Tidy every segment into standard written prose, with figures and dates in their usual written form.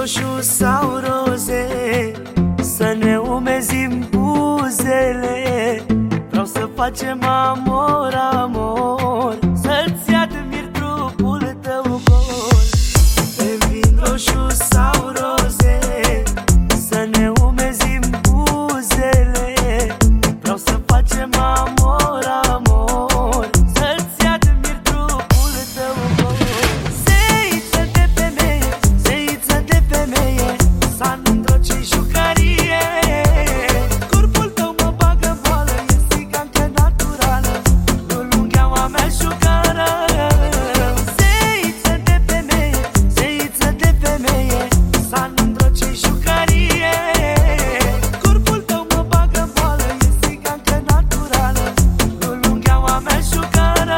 roșu sau roze, să ne umezim buzele. Vreau să facem amor, amor, să-ți admir trupul tău gol. Pe vin roșu sau roze, să ne umezim buzele. Vreau să facem amor, amor, să-ți admir trupul tău gol. Zeiță de femeie, zeiță de femeie, Sandro, ce-i jucărie. Corpul tău mă bagă în boală, e țigancă naturală, nu lungheaua mea jucără. Zeiță de femeie, zeiță de femeie, Sandro, ce-i jucărie. Corpul tău mă bagă în boală, e țigancă naturală, nu lungheaua mea jucără.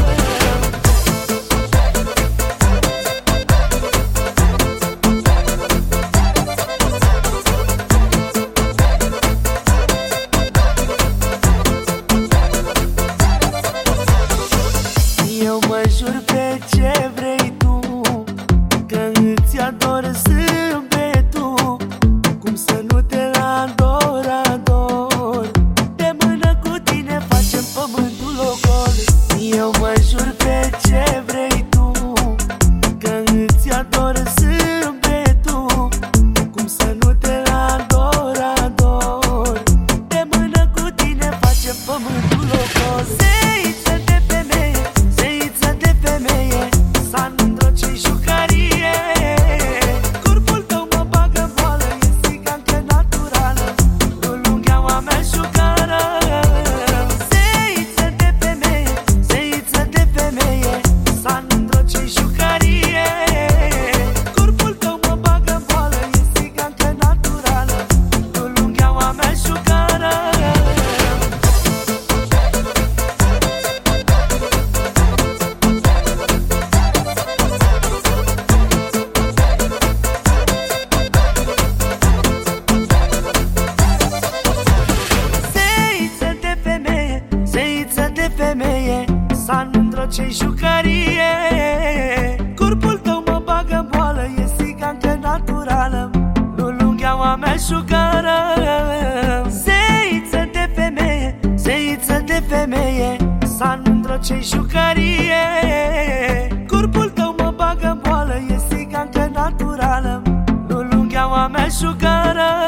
Eu mă jur pe ce vrei tu, că îți ador zâmbetul. Cum să nu te ador, ador, de mână cu tine facem pământul ocol. Eu mă jur pe ce vrei tu, că îți ador zâmbetul. Cum să nu te ador, ador, de mână cu tine facem pământul ocol. Zeiță de femeie, zeiță de femeie, Sandro, ce-i jucărie. Corpul tău mă bagă în boală, e țigancă naturală, nu lungheaua mea jucără. Zeiță de femeie, zeiță de femeie, Sandro, ce-i jucărie. Corpul tău mă bagă în boală, e țigancă naturală, nu lungheaua mea jucără. Zeiță de femeie, zeiță de femeie, Sandro, ce-i jucărie. Corpul tău mă bagă în boală, e țigancă naturală, nu lungheaua mea jucără. Zeiță de femeie, zeiță de femeie, Sandro, ce-i jucărie. Corpul tău mă bagă în boală, e țigancă naturală, nu lungheaua mea jucără.